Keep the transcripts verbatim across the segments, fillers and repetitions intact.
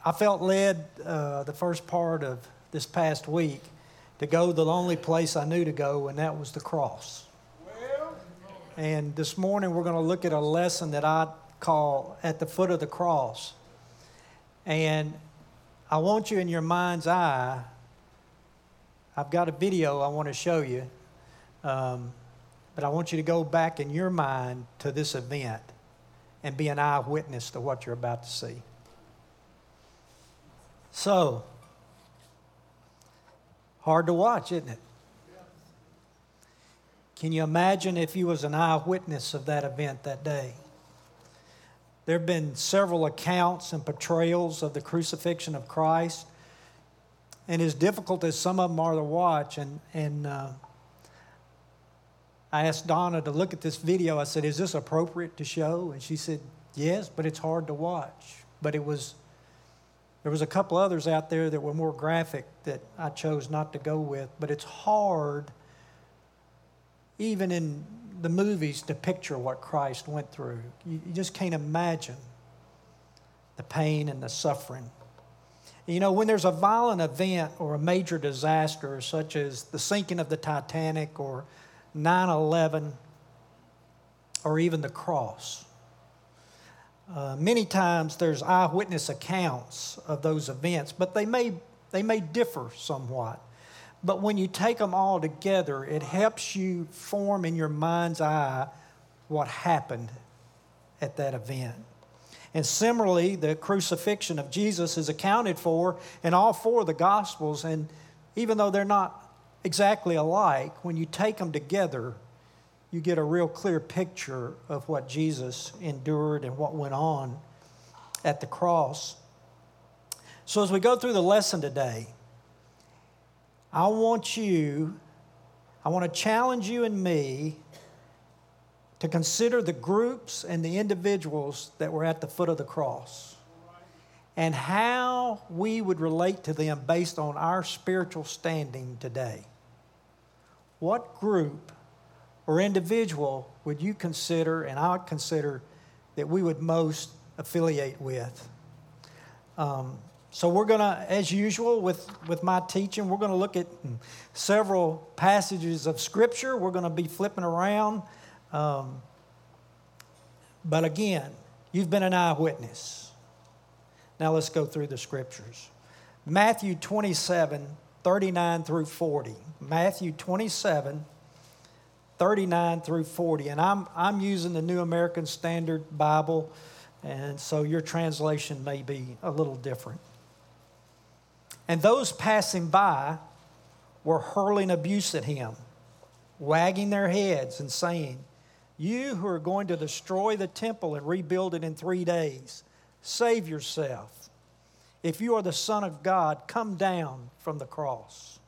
I felt led uh, the first part of this past week to go the only place I knew to go, and that was the cross. And this morning we're going to look at a lesson that I call At the Foot of the Cross. And I want you in your mind's eye, I've got a video I want to show you, um, but I want you to go back in your mind to this event and be an eyewitness to what you're about to see. So, hard to watch, isn't it? Can you imagine if you was an eyewitness of that event that day? There have been several accounts and portrayals of the crucifixion of Christ, and as difficult as some of them are to watch, and, and uh, I asked Donna to look at this video. I said, is this appropriate to show? And she said, yes, but it's hard to watch. But it was, there was a couple others out there that were more graphic that I chose not to go with, but it's hard, even in the movies, to picture what Christ went through. You, you just can't imagine the pain and the suffering. You know, when there's a violent event or a major disaster, such as the sinking of the Titanic or nine eleven, or even the cross, uh, many times there's eyewitness accounts of those events, but they may they may differ somewhat. But when you take them all together, it helps you form in your mind's eye what happened at that event. And similarly, the crucifixion of Jesus is accounted for in all four of the Gospels. And even though they're not exactly alike, when you take them together, you get a real clear picture of what Jesus endured and what went on at the cross. So as we go through the lesson today, I want you, I want to challenge you and me to consider the groups and the individuals that were at the foot of the cross and how we would relate to them based on our spiritual standing today. What group or individual would you consider, and I would consider, that we would most affiliate with? Um, So we're going to, as usual with, with my teaching, we're going to look at several passages of Scripture. We're going to be flipping around. Um, but again, you've been an eyewitness. Now let's go through the Scriptures. Matthew twenty-seven, thirty-nine through forty. Matthew twenty-seven, thirty-nine through forty. And I'm, I'm using the New American Standard Bible, and so your translation may be a little different. And those passing by were hurling abuse at him, wagging their heads and saying, "You who are going to destroy the temple and rebuild it in three days, save yourself. If you are the Son of God, come down from the cross."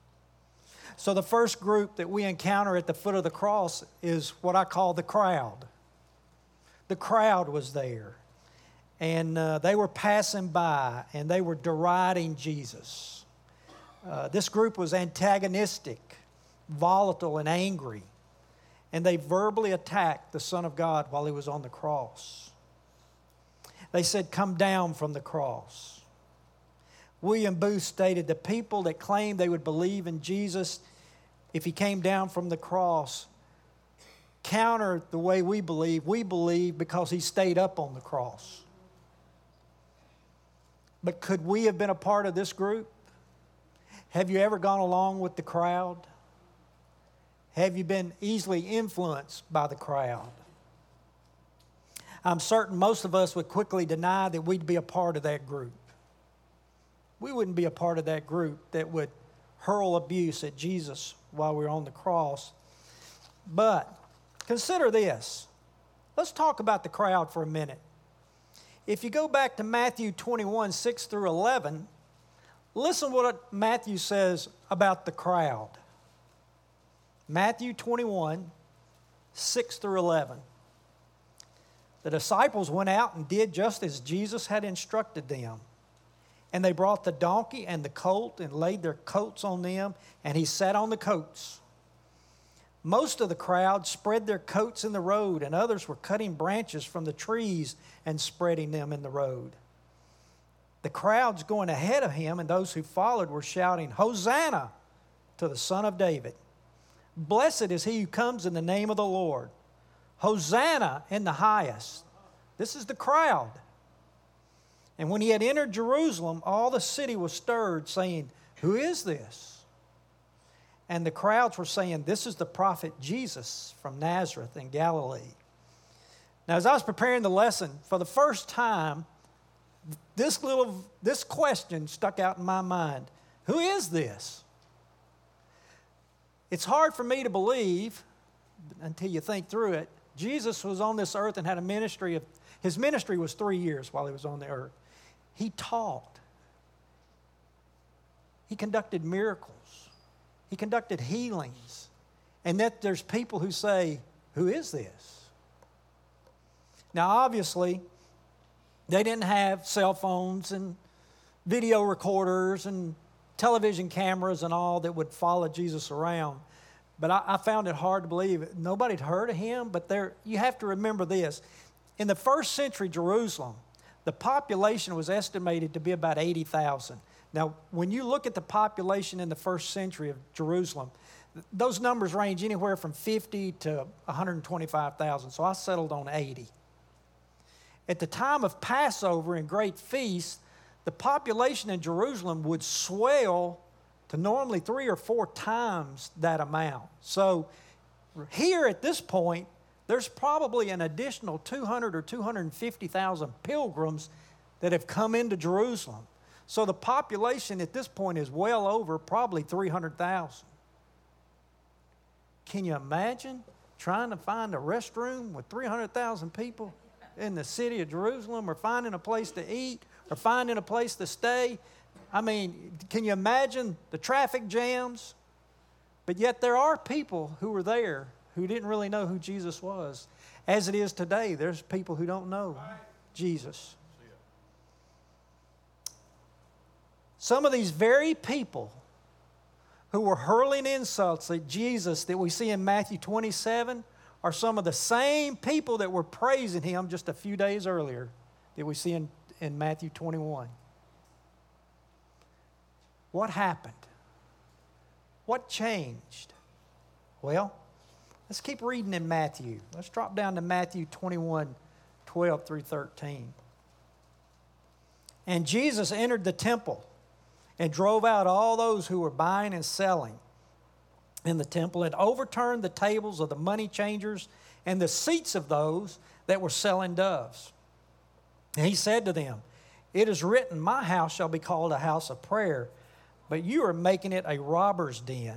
So the first group that we encounter at the foot of the cross is what I call the crowd. The crowd was there. And uh, they were passing by, and they were deriding Jesus. Uh, this group was antagonistic, volatile, and angry. And they verbally attacked the Son of God while he was on the cross. They said, "Come down from the cross." William Booth stated, "The people that claimed they would believe in Jesus if he came down from the cross counter the way we believe. We believe because he stayed up on the cross." But could we have been a part of this group? Have you ever gone along with the crowd? Have you been easily influenced by the crowd? I'm certain most of us would quickly deny that we'd be a part of that group. We wouldn't be a part of that group that would hurl abuse at Jesus while we were on the cross. But consider this. Let's talk about the crowd for a minute. If you go back to Matthew twenty-one, six through eleven, listen what Matthew says about the crowd. Matthew twenty-one, six through eleven. The disciples went out and did just as Jesus had instructed them. And they brought the donkey and the colt and laid their coats on them, and he sat on the coats. Most of the crowd spread their coats in the road, and others were cutting branches from the trees and spreading them in the road. The crowds going ahead of him and those who followed were shouting, "Hosanna to the Son of David. Blessed is he who comes in the name of the Lord. Hosanna in the highest." This is the crowd. And when he had entered Jerusalem, all the city was stirred, saying, "Who is this?" And the crowds were saying, "This is the prophet Jesus from Nazareth in Galilee." Now, as I was preparing the lesson, for the first time, this little this question stuck out in my mind. Who is this? It's hard for me to believe, until you think through it, Jesus was on this earth and had a ministry of, his ministry was three years while he was on the earth. He taught. He conducted miracles. He conducted healings. And that there's people who say, "Who is this?" Now, obviously, they didn't have cell phones and video recorders and television cameras and all that would follow Jesus around. But I, I found it hard to believe. Nobody'd heard of him, but there, you have to remember this. In the first century Jerusalem, the population was estimated to be about eighty thousand. Now, when you look at the population in the first century of Jerusalem, those numbers range anywhere from fifty to one hundred twenty-five thousand, so I settled on eighty. At the time of Passover and great feasts, the population in Jerusalem would swell to normally three or four times that amount. So here at this point, there's probably an additional two hundred or two hundred fifty thousand pilgrims that have come into Jerusalem. So the population at this point is well over probably three hundred thousand. Can you imagine trying to find a restroom with three hundred thousand people in the city of Jerusalem, or finding a place to eat, or finding a place to stay? I mean, can you imagine the traffic jams? But yet there are people who were there who didn't really know who Jesus was. As it is today, there's people who don't know Jesus. Some of these very people who were hurling insults at Jesus that we see in Matthew twenty-seven are some of the same people that were praising him just a few days earlier that we see in, in Matthew twenty-one. What happened? What changed? Well, let's keep reading in Matthew. Let's drop down to Matthew twenty-one, twelve through thirteen. And Jesus entered the temple and drove out all those who were buying and selling in the temple, and overturned the tables of the money changers and the seats of those that were selling doves. And he said to them, "It is written, my house shall be called a house of prayer, but you are making it a robber's den."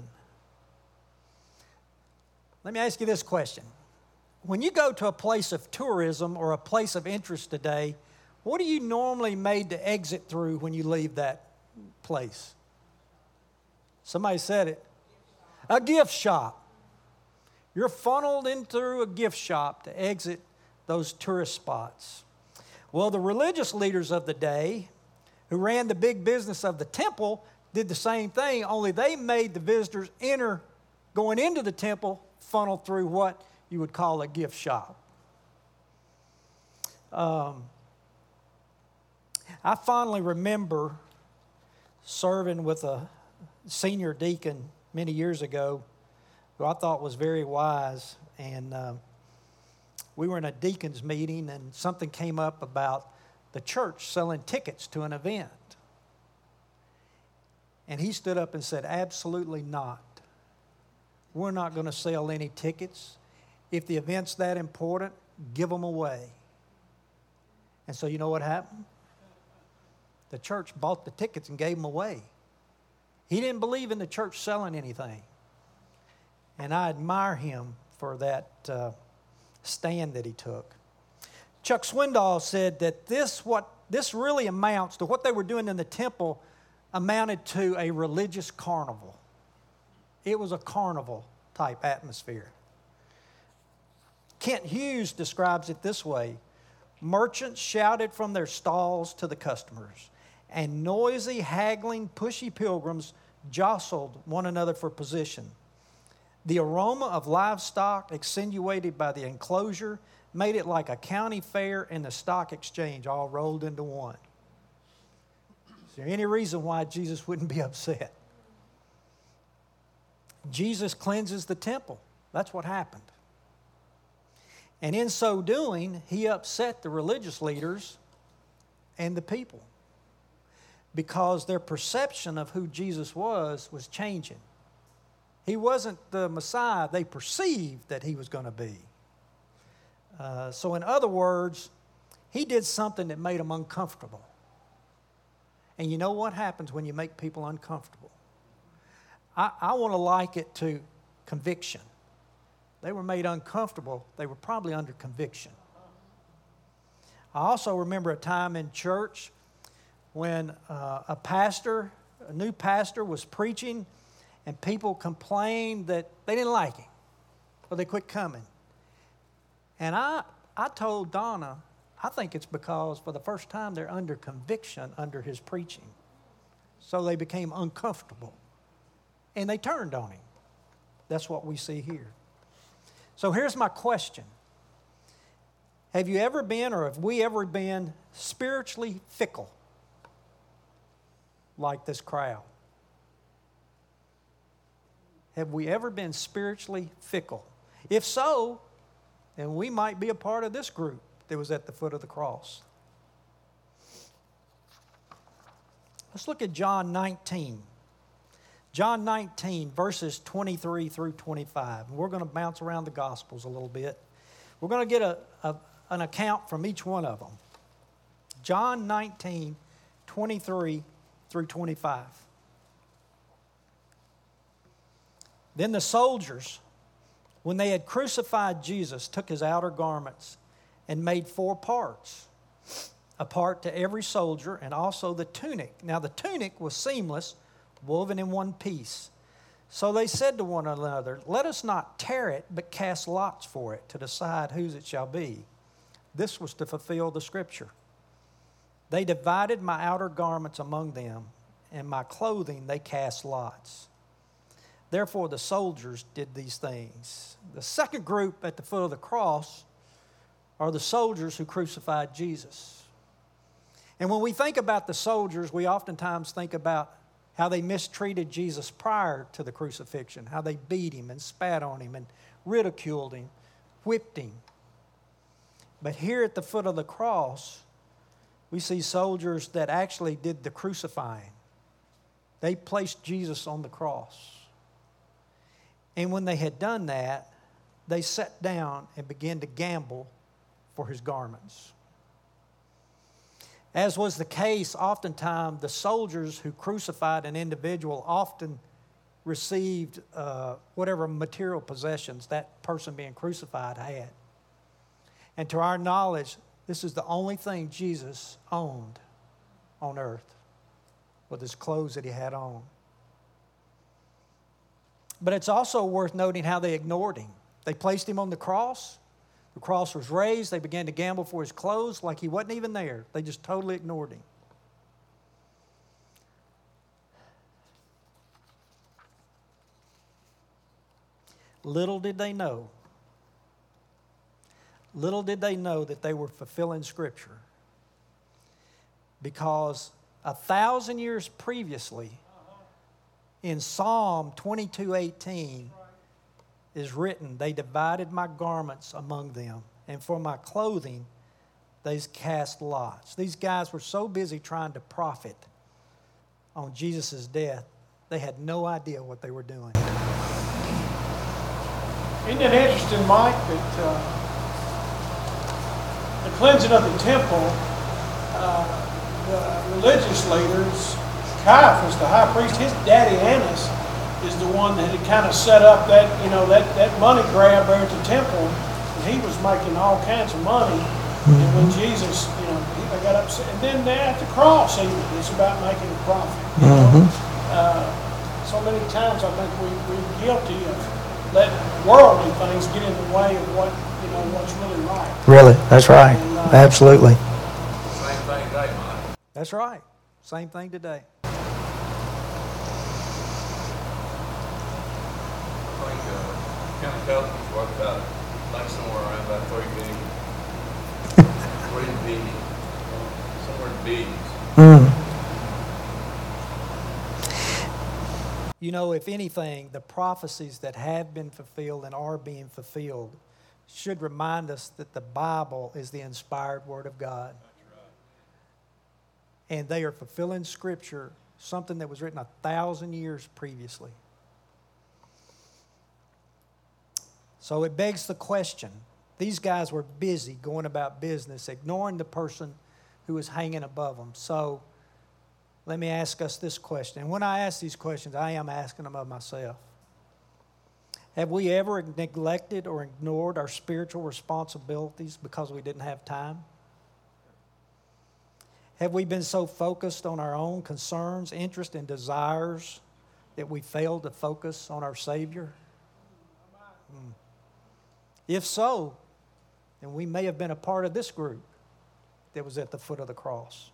Let me ask you this question. When you go to a place of tourism or a place of interest today, what are you normally made to exit through when you leave that place? Somebody said it. A gift shop. You're funneled in through a gift shop to exit those tourist spots. Well, the religious leaders of the day who ran the big business of the temple did the same thing, only they made the visitors enter, going into the temple, funnel through what you would call a gift shop. Um, I fondly remember serving with a senior deacon many years ago who I thought was very wise. And um, we were in a deacon's meeting, and something came up about the church selling tickets to an event. And he stood up and said, "Absolutely not. We're not going to sell any tickets. If the event's that important, give them away." And so you know what happened? The church bought the tickets and gave them away. He didn't believe in the church selling anything. And I admire him for that uh, stand that he took. Chuck Swindoll said that this, what, this really amounts to what they were doing in the temple amounted to a religious carnival. It was a carnival type atmosphere. Kent Hughes describes it this way: merchants shouted from their stalls to the customers, and noisy, haggling, pushy pilgrims jostled one another for position. The aroma of livestock, accentuated by the enclosure, made it like a county fair and the stock exchange all rolled into one. Is there any reason why Jesus wouldn't be upset? Jesus cleanses the temple. That's what happened. And in so doing, he upset the religious leaders and the people because their perception of who Jesus was was changing. He wasn't the Messiah they perceived that he was going to be. Uh, so in other words, he did something that made them uncomfortable. And you know what happens when you make people uncomfortable? I, I want to like it to conviction. They were made uncomfortable. They were probably under conviction. I also remember a time in church when uh, a pastor, a new pastor, was preaching, and people complained that they didn't like him, or they quit coming. And I, I told Donna, I think it's because for the first time they're under conviction under his preaching. So they became uncomfortable. And they turned on him. That's what we see here. So here's my question. Have you ever been, or have we ever been, spiritually fickle like this crowd? Have we ever been spiritually fickle? If so, then we might be a part of this group that was at the foot of the cross. Let's look at John nineteen. John nineteen, verses twenty-three through twenty-five. We're going to bounce around the Gospels a little bit. We're going to get a, a, an account from each one of them. John nineteen, twenty-three through twenty-five. Then the soldiers, when they had crucified Jesus, took his outer garments and made four parts, a part to every soldier, and also the tunic. Now the tunic was seamless, woven in one piece. So they said to one another, "Let us not tear it, but cast lots for it, to decide whose it shall be." This was to fulfill the scripture. They divided my outer garments among them, and my clothing they cast lots. Therefore the soldiers did these things. The second group at the foot of the cross are the soldiers who crucified Jesus. And when we think about the soldiers, we oftentimes think about how they mistreated Jesus prior to the crucifixion, how they beat him and spat on him and ridiculed him, whipped him. But here at the foot of the cross, we see soldiers that actually did the crucifying. They placed Jesus on the cross. And when they had done that, they sat down and began to gamble for his garments. As was the case, oftentimes the soldiers who crucified an individual often received uh, whatever material possessions that person being crucified had. And to our knowledge, this is the only thing Jesus owned on earth, with his clothes that he had on. But it's also worth noting how they ignored him. They placed him on the cross. The cross was raised. They began to gamble for his clothes like he wasn't even there. They just totally ignored him. Little did they know, little did they know that they were fulfilling Scripture. Because a thousand years previously, in Psalm twenty-two eighteen, is written, "They divided my garments among them, and for my clothing they cast lots." These guys were so busy trying to profit on Jesus' death, they had no idea what they were doing. Isn't it interesting, Mike, that uh, the cleansing of the temple, uh, the religious leaders, Caiaphas, the high priest, his daddy Annas is the one that had kind of set up that, you know, that, that money grab there at the temple. And he was making all kinds of money. Mm-hmm. And when Jesus, you know, he got upset. And then at the cross, even, it's about making a profit. You mm-hmm. know? uh, so many times I think we, we're guilty of letting worldly things get in the way of what, you know, what's really right. Really, that's right. And, uh, Absolutely. Same thing today, Mike. That's right. Same thing today. County Pelicans worth about, I think somewhere around about three billion. Three billion. Somewhere in billions. Mm. You know, if anything, the prophecies that have been fulfilled and are being fulfilled should remind us that the Bible is the inspired Word of God. That's right. And they are fulfilling Scripture, something that was written a thousand years previously. So it begs the question. These guys were busy going about business, ignoring the person who was hanging above them. So let me ask us this question. And when I ask these questions, I am asking them of myself. Have we ever neglected or ignored our spiritual responsibilities because we didn't have time? Have we been so focused on our own concerns, interests, and desires that we failed to focus on our Savior? Hmm. If so, then we may have been a part of this group that was at the foot of the cross.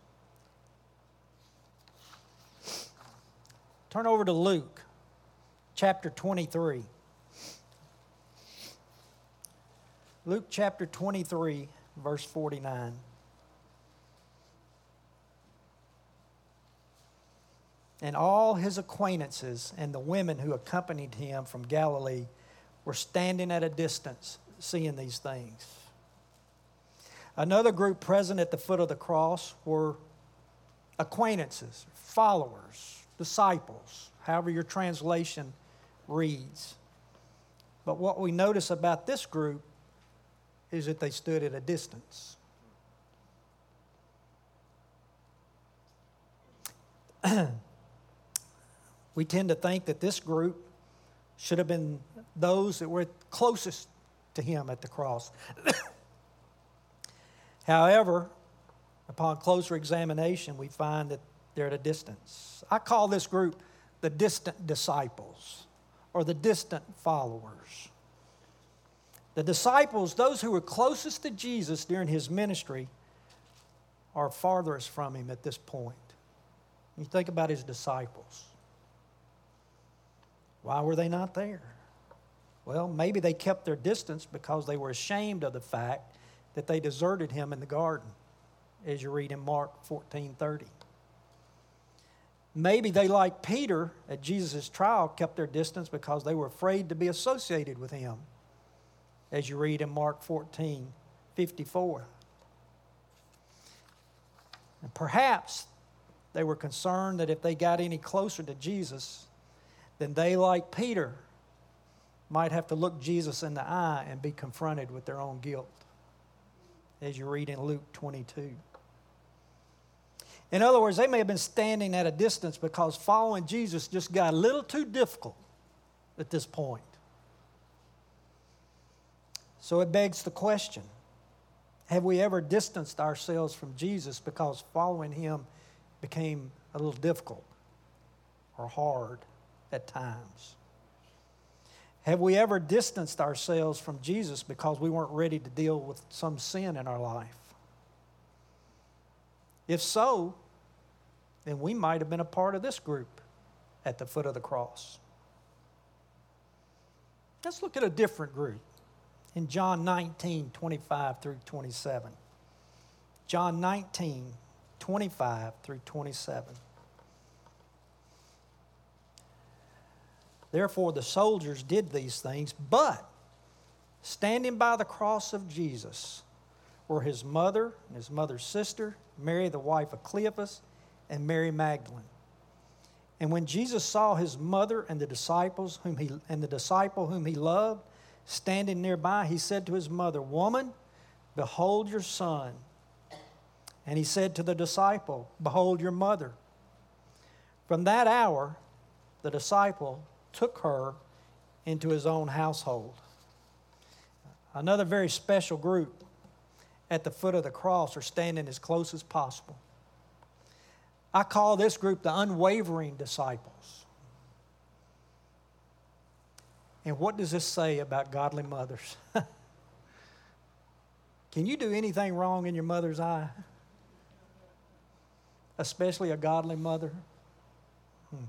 Turn over to Luke chapter twenty-three. Luke chapter twenty-three, verse forty-nine. And all his acquaintances and the women who accompanied him from Galilee were standing at a distance, seeing these things. Another group present at the foot of the cross were acquaintances, followers, disciples, however your translation reads. But what we notice about this group is that they stood at a distance. We tend to think that this group should have been those that were closest to him at the cross. However, upon closer examination, we find that they're at a distance. I call this group the distant disciples or the distant followers. The disciples, those who were closest to Jesus during his ministry, are farthest from him at this point. You think about his disciples. Why were they not there? Well, maybe they kept their distance because they were ashamed of the fact that they deserted him in the garden, as you read in Mark fourteen thirty. Maybe they, like Peter at Jesus' trial, kept their distance because they were afraid to be associated with him, as you read in Mark fourteen fifty-four. And perhaps they were concerned that if they got any closer to Jesus, then they, like Peter, might have to look Jesus in the eye and be confronted with their own guilt, as you read in Luke twenty-two. In other words, they may have been standing at a distance because following Jesus just got a little too difficult at this point. So it begs the question, have we ever distanced ourselves from Jesus because following him became a little difficult or hard at times? Have we ever distanced ourselves from Jesus because we weren't ready to deal with some sin in our life? If so, then we might have been a part of this group at the foot of the cross. Let's look at a different group in John nineteen, twenty-five through twenty-seven. John nineteen, twenty-five through twenty-seven. Therefore the soldiers did these things, but standing by the cross of Jesus were his mother and his mother's sister, Mary the wife of Cleophas, and Mary Magdalene. And when Jesus saw his mother and the disciples whom he and the disciple whom he loved standing nearby, he said to his mother, "Woman, behold your son." And he said to the disciple, "Behold your mother." From that hour, the disciple took her into his own household. Another very special group at the foot of the cross are standing as close as possible. I call this group the unwavering disciples. And what does this say about godly mothers? Can you do anything wrong in your mother's eye? Especially a godly mother? Hmm.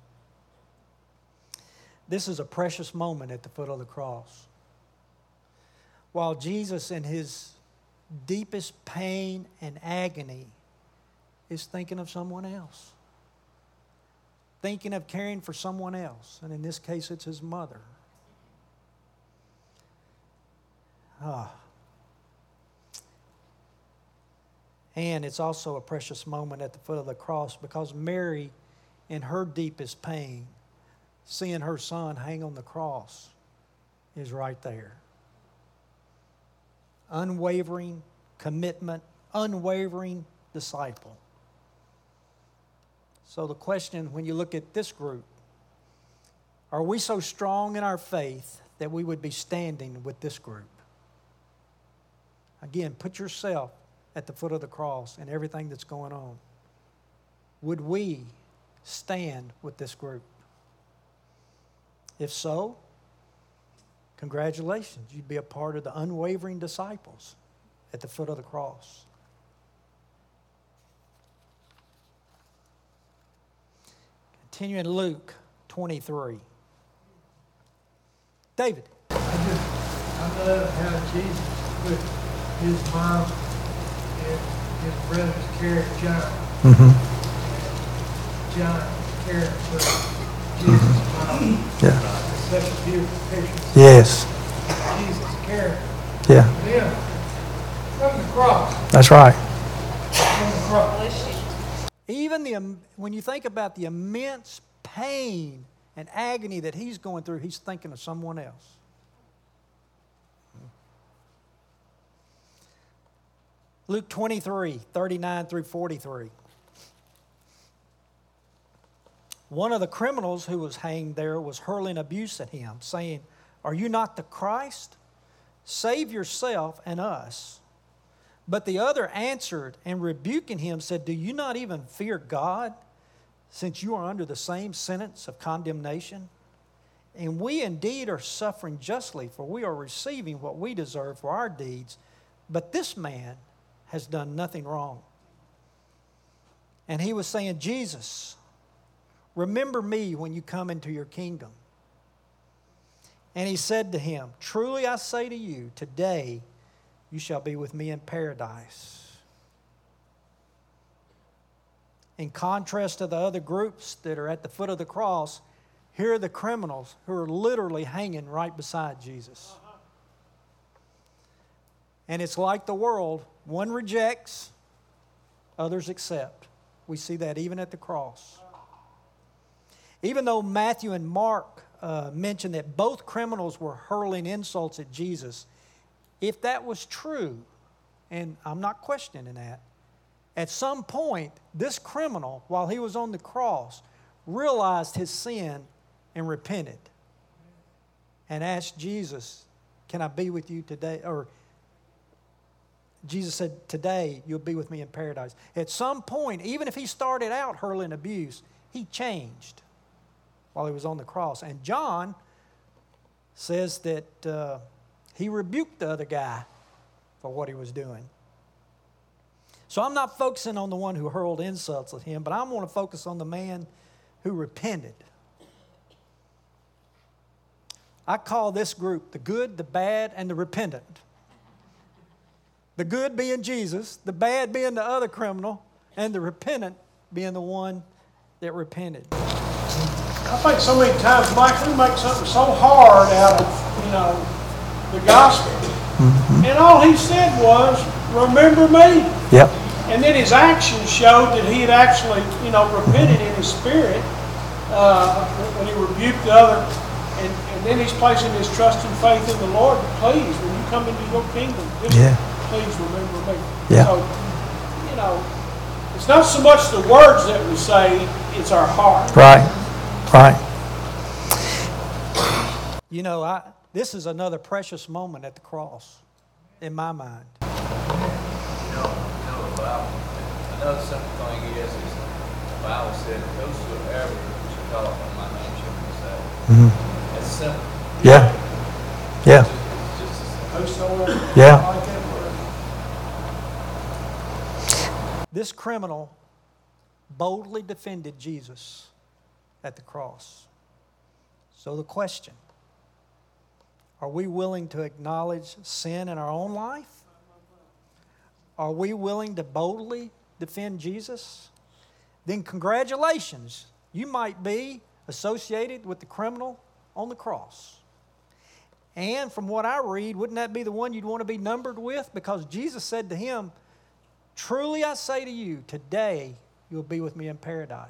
This is a precious moment at the foot of the cross. While Jesus, in his deepest pain and agony, is thinking of someone else. thinking of caring for someone else. And in this case, it's his mother. Ah. And it's also a precious moment at the foot of the cross because Mary, in her deepest pain, seeing her son hang on the cross, is right there. Unwavering commitment, unwavering disciple. So the question, when you look at this group, are we so strong in our faith that we would be standing with this group? Again, put yourself at the foot of the cross and everything that's going on. Would we stand with this group? If so, congratulations. You'd be a part of the unwavering disciples at the foot of the cross. Continue in Luke twenty-three. David. I just, I love how Jesus put his mom and his brother's care of John. Mm-hmm. John caring for Jesus' mom. Yeah. It's such a beautiful picture. Yes. Jesus caring Yeah. for them from the cross. That's right. From the cross. Even the um, when you think about the immense pain and agony that he's going through, he's thinking of someone else. Luke twenty-three, thirty-nine through forty-three. One of the criminals who was hanged there was hurling abuse at him, saying, "Are you not the Christ? Save yourself and us." But the other answered and rebuking him said, "Do you not even fear God, since you are under the same sentence of condemnation? And we indeed are suffering justly, for we are receiving what we deserve for our deeds. But this man has done nothing wrong." And he was saying, "Jesus, remember me when you come into your kingdom." And he said to him, "Truly I say to you, today you shall be with me in paradise." In contrast to the other groups that are at the foot of the cross, here are the criminals who are literally hanging right beside Jesus. And it's like the world. One rejects, others accept. We see that even at the cross. Even though Matthew and Mark uh, mention that both criminals were hurling insults at Jesus, if that was true, and I'm not questioning that, at some point, this criminal, while he was on the cross, realized his sin and repented and asked Jesus, "Can I be with you today?" Or Jesus said, "Today you'll be with me in paradise." At some point, even if he started out hurling abuse, he changed while he was on the cross. And John says that uh, he rebuked the other guy for what he was doing. So I'm not focusing on the one who hurled insults at him, but I want to focus on the man who repented. I call this group the good, the bad, and the repentant. The good being Jesus, the bad being the other criminal, and the repentant being the one that repented. I think so many times, Mike, we make something so hard out of, you know, the gospel. Mm-hmm. And all he said was, "Remember me." Yep. And then his actions showed that he had actually, you know, repented in his spirit uh, when he rebuked the other. And, and then he's placing his trust and faith in the Lord. Please, when you come into your kingdom, just Yeah. please remember me. Yeah. So, you know, it's not so much the words that we say, it's our heart. Right. Right. You know, I, this is another precious moment at the cross in my mind. You know, you know the Bible, another simple thing is, is the Bible said, "Whosoever shall call upon my name shall be saved." Mm-hmm. It's simple. Yeah. Yeah. It's just as simple. Whosoever, Yeah. I like that word. This criminal boldly defended Jesus at the cross. So the question, are we willing to acknowledge sin in our own life? Are we willing to boldly defend Jesus? Then congratulations, You might be associated with the criminal on the cross. And from what I read, wouldn't that be the one you'd want to be numbered with? Because Jesus said to him, truly I say to you, today you'll be with me in paradise.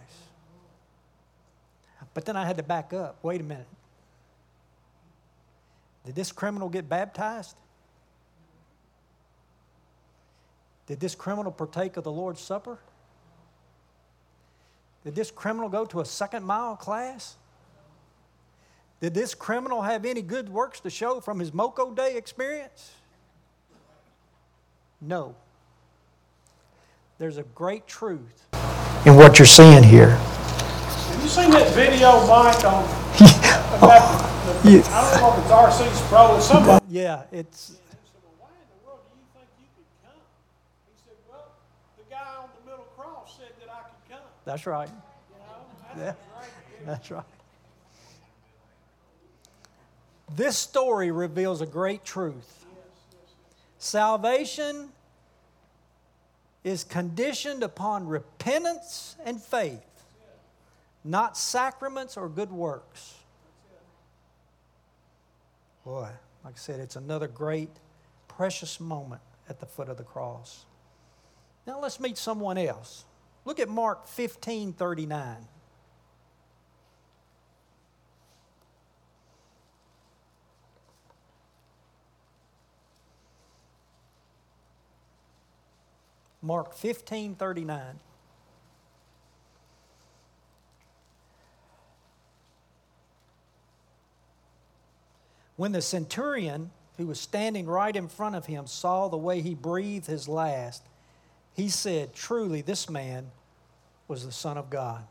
But then I had to back up. Wait a minute. Did this criminal get baptized? Did this criminal partake of the Lord's Supper? Did this criminal go to a second mile class? Did this criminal have any good works to show from his Moco Day experience? No. There's a great truth in what you're seeing here. Have you seen that video, Mike, on about the, the, I don't know if it's R C's Pro or somebody? Yeah, it's... He said, well, why in the world do you think you could come? He said, well, the guy on the middle cross said that I could come. That's right. You know, that's Yeah, great. that's right. This story reveals a great truth. Salvation is conditioned upon repentance and faith, not sacraments or good works. Boy, like I said, it's another great, precious moment at the foot of the cross. Now let's meet someone else. Look at Mark fifteen thirty-nine. Mark fifteen thirty-nine. When the centurion, who was standing right in front of him, saw the way he breathed his last, he said, truly, this man was the Son of God.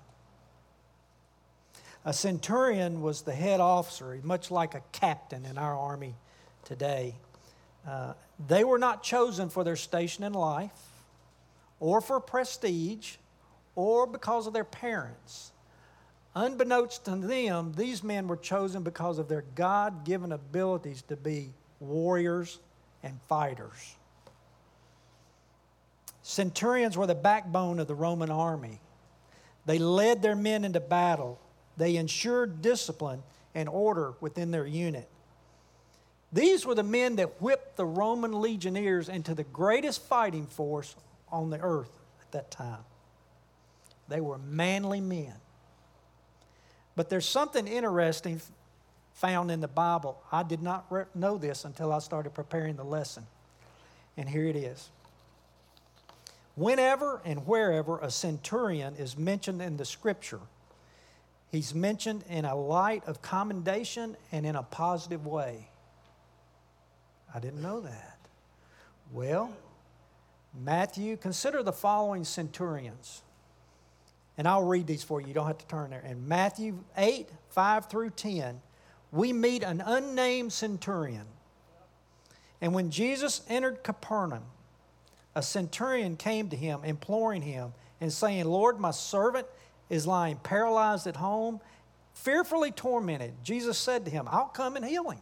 A centurion was the head officer, much like a captain in our army today. Uh, they were not chosen for their station in life, or for prestige, or because of their parents. Unbeknownst to them, these men were chosen because of their God-given abilities to be warriors and fighters. Centurions were the backbone of the Roman army. They led their men into battle. They ensured discipline and order within their unit. These were the men that whipped the Roman legionnaires into the greatest fighting force on the earth at that time. They were manly men. But there's something interesting found in the Bible. I did not re- know this until I started preparing the lesson. And here it is. Whenever and wherever a centurion is mentioned in the Scripture, he's mentioned in a light of commendation and in a positive way. I didn't know that. Well, Matthew, consider the following centurions. And I'll read these for you. You don't have to turn there. In Matthew eight, five through ten, we meet an unnamed centurion. And when Jesus entered Capernaum, a centurion came to him, imploring him and saying, Lord, my servant is lying paralyzed at home, fearfully tormented. Jesus said to him, I'll come and heal him.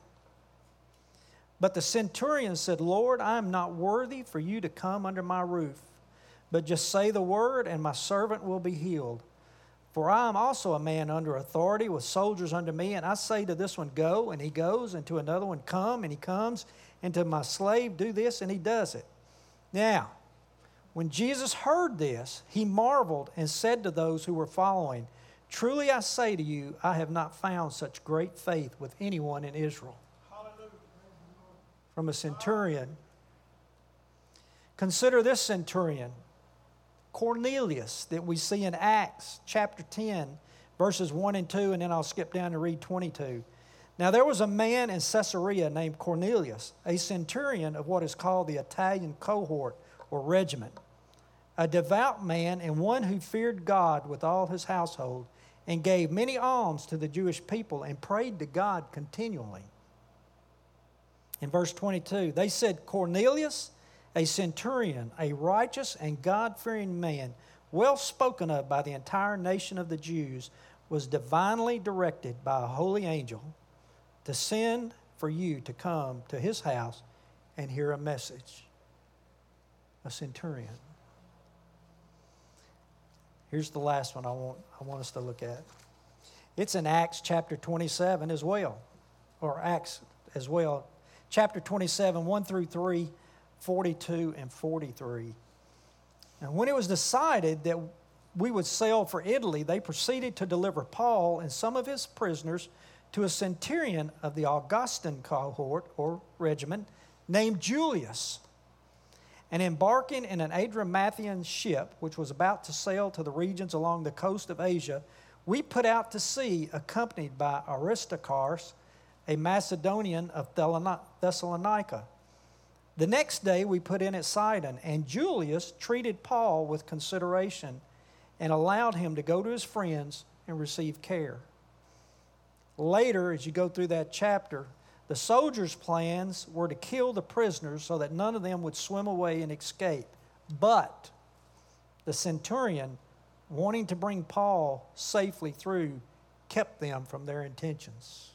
But the centurion said, Lord, I am not worthy for you to come under my roof, but just say the word and my servant will be healed. For I am also a man under authority with soldiers under me, and I say to this one, go, and he goes, and to another one, come, and he comes, and to my slave, do this, and he does it. Now, when Jesus heard this, he marveled and said to those who were following, truly I say to you, I have not found such great faith with anyone in Israel. From a centurion. Consider this centurion, Cornelius, that we see in Acts chapter ten, verses one and two, and then I'll skip down to read twenty-two. Now there was a man in Caesarea named Cornelius, a centurion of what is called the Italian cohort or regiment, a devout man and one who feared God with all his household, and gave many alms to the Jewish people and prayed to God continually. In verse twenty-two, they said, Cornelius, a centurion, a righteous and God-fearing man, well spoken of by the entire nation of the Jews, was divinely directed by a holy angel to send for you to come to his house and hear a message. A centurion. Here's the last one I want, I want us to look at. It's in Acts chapter twenty-seven as well, or Acts as well. Chapter twenty-seven, one through three, forty-two and forty-three. And when it was decided that we would sail for Italy, they proceeded to deliver Paul and some of his prisoners to a centurion of the Augustan cohort or regiment named Julius. And embarking in an Adramyttian ship, which was about to sail to the regions along the coast of Asia, we put out to sea, accompanied by Aristarchus, a Macedonian of Thessalonica. The next day we put in at Sidon, and Julius treated Paul with consideration and allowed him to go to his friends and receive care. Later, as you go through that chapter, the soldiers' plans were to kill the prisoners so that none of them would swim away and escape. But the centurion, wanting to bring Paul safely through, kept them from their intentions.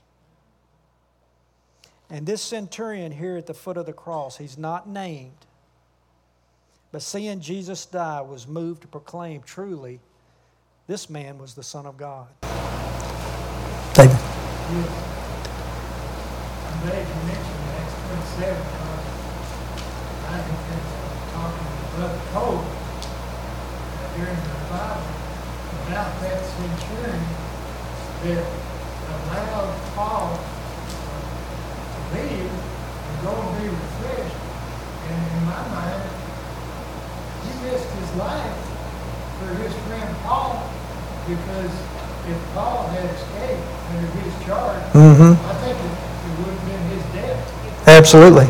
And this centurion here at the foot of the cross, he's not named, but seeing Jesus die was moved to proclaim truly this man was the Son of God. David. Yes. I'm glad you mentioned Acts twenty-seven because I have been talking to Brother Cole uh, during the Bible about that centurion that allowed Paul to leave and go and be refreshed. And in my mind, he risked his life for his friend Paul, because if Paul had escaped under his charge, Mm-hmm. I think it, it would have been his death. Absolutely.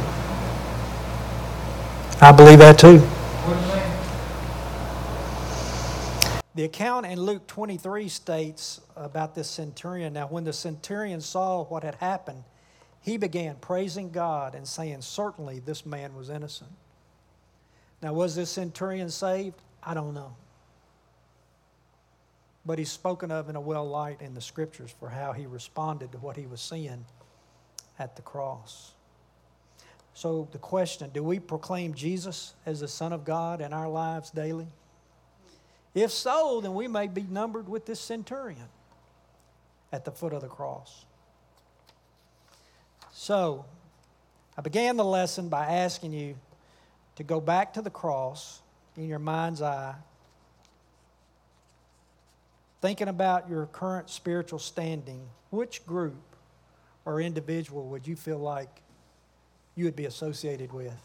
I believe that too. What a man. The account in Luke twenty-three states about this centurion. Now, when the centurion saw what had happened, he began praising God and saying, certainly this man was innocent. Now, was this centurion saved? I don't know. But he's spoken of in a well light in the Scriptures for how he responded to what he was seeing at the cross. So the question, do we proclaim Jesus as the Son of God in our lives daily? If so, then we may be numbered with this centurion at the foot of the cross. So, I began the lesson by asking you to go back to the cross in your mind's eye, thinking about your current spiritual standing. Which group or individual would you feel like you would be associated with?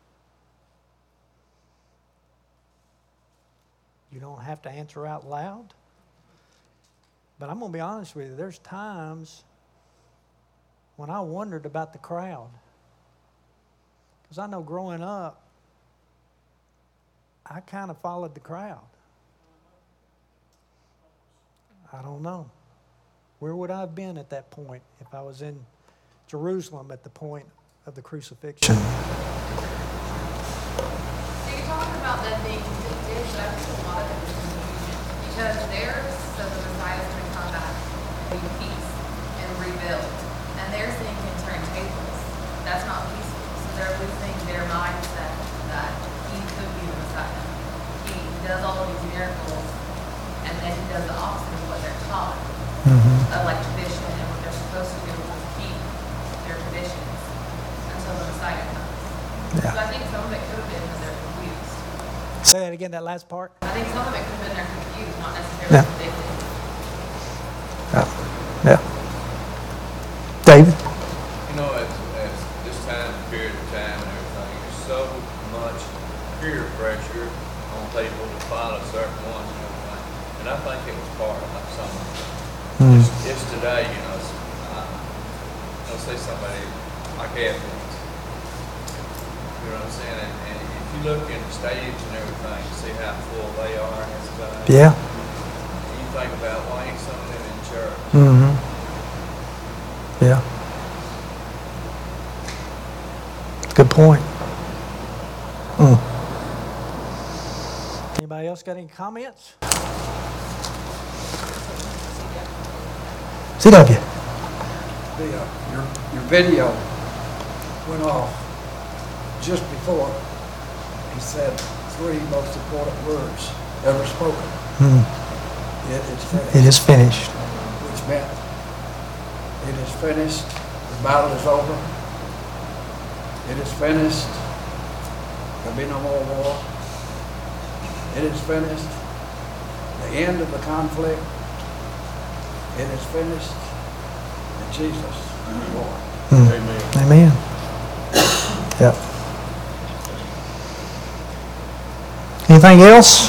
You don't have to answer out loud. But I'm going to be honest with you, there's times when I wondered about the crowd. Because I know growing up, I kind of followed the crowd. I don't know. Where would I have been at that point if I was in Jerusalem at the point of the crucifixion? So you're talking about that being convicted, but I think a lot of it is confusion. Because there's, so the Messiah's going to come back and be peace and rebuild. And they're thinking turn tables. That's not peaceful. So they're losing their mindset that he could be the Messiah. He does all these miracles, and then he does the opposite of what they're taught. Mm-hmm. Of like tradition and what they're supposed to do is keep their traditions until the Messiah comes. Yeah. So I think some of it could have been because they're confused. Say that again, that last part. I think some of it could have been they're confused, not necessarily Yeah. convicted. Yeah. Yeah. David? You know, at, at this time, period of time and everything, there's so much peer pressure on people to follow certain ones and everything. And I think it was part of like some of it. Mm. It's, it's today, you know, it's, uh, I'll say somebody like athletes. You know what I'm saying? And, and if you look in the stadiums and everything, you see how full they are and everything. Yeah. And you think about why ain't some of them in church? Mm-hmm. Yeah. Good point. Mm. Anybody else got any comments? C W. The, uh, your, your video went off just before he said three most important words ever spoken. Hmm. It is finished. It is finished. Which meant it is finished, the battle is over, it is finished, there'll be no more war, it is finished, the end of the conflict, it is finished, and Jesus is Lord. Hmm. Amen. Amen. Yep. Anything else?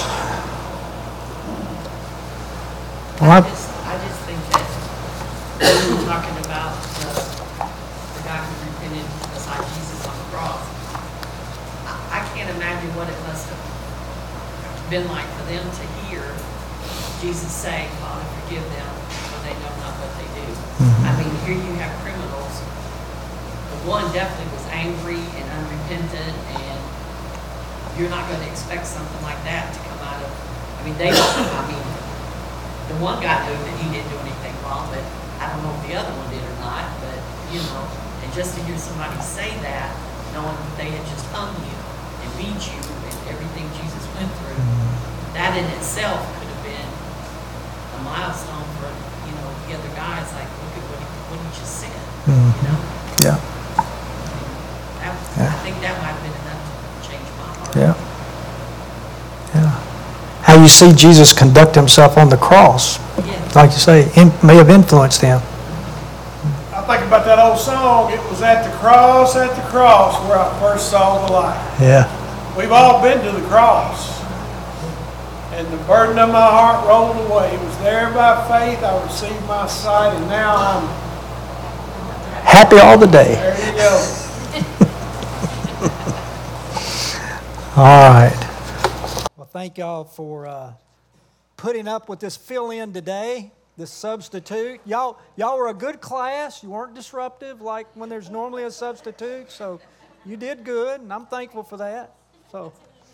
Well, I I- just, I just think that when we were talking about the, the guy who repented beside Jesus on the cross, I, I can't imagine what it must have been like for them to hear Jesus say, Father, forgive them, for they know not what they do. Mhm. I mean, here you have criminals. The one definitely was angry and unrepentant, and you're not going to expect something like that to come out of, I mean, they don't, I mean, the one guy knew that he didn't do anything wrong, but I don't know if the other one did or not, but, you know, and just to hear somebody say that, knowing that they had just hung you and beat you and everything Jesus went through, that in itself could have been a milestone for, you know, the other guys, like, look at what he, what he just said, you know? Yeah. That, Yeah. I think that might have been enough to change my heart. Yeah. Yeah. How you see Jesus conduct himself on the cross, Yeah. like you say, in, may have influenced him. I think about that old song, it was at the cross, at the cross, where I first saw the light. Yeah. We've all been to the cross. And the burden of my heart rolled away. It was there by faith, I received my sight, and now I'm, Happy all the day. there you go. All right. Well, thank y'all for uh, putting up with this fill-in today, this substitute. Y'all, y'all were a good class. You weren't disruptive like when there's normally a substitute. So you did good, and I'm thankful for that. So.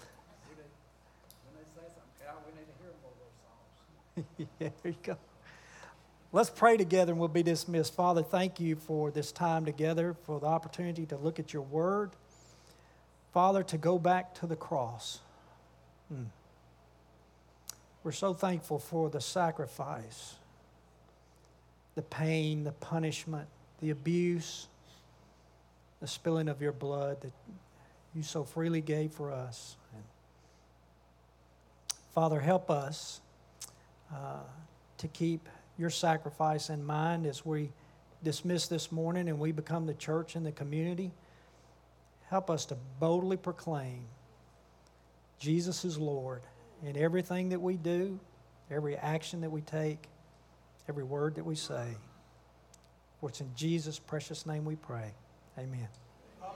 Yeah, there you go. Let's pray together and we'll be dismissed. Father, thank you for this time together, for the opportunity to look at your word. Father, to go back to the cross. Hmm. We're so thankful for the sacrifice, the pain, the punishment, the abuse, the spilling of your blood that you so freely gave for us. And Father, help us uh, to keep your sacrifice in mind as we dismiss this morning and we become the church in the community. Help us to boldly proclaim Jesus is Lord in everything that we do, every action that we take, every word that we say. For it's in Jesus' precious name we pray. Amen.